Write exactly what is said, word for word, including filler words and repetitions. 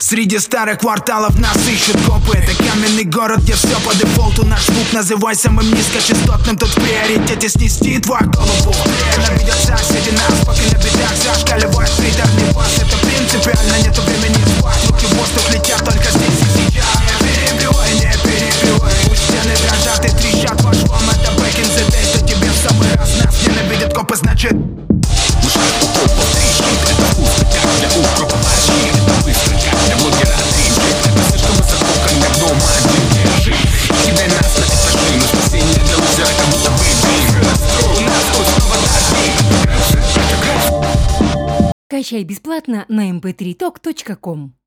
Среди старых кварталов нас ищут копы. Это каменный город, где все по дефолту. Наш звук называй самым низкочастотным. Тут в приоритете снести твою голову. Ненавидят соседи нас, пока на бедах зашкаливает приторный бас. Это принципиально, нету времени спать. Руки в воздух летят только здесь и сейчас. Не перебивай, не перебивай. Пусть стены дрожат и трещат по швам. Это back in the days, да тебе в самый раз. Нас ненавидят копы, значит мужик у копов трещит. Это вкусно, как для укропа борщи. Это быстро, как для блогера трещит. Это слишком высоко, когда дома один держи. Кидай нас на этажи, но спасение для лузера, как будто бы дрим. У нас тут снова дожди. Качай бесплатно на эм пэ три ток точка ком.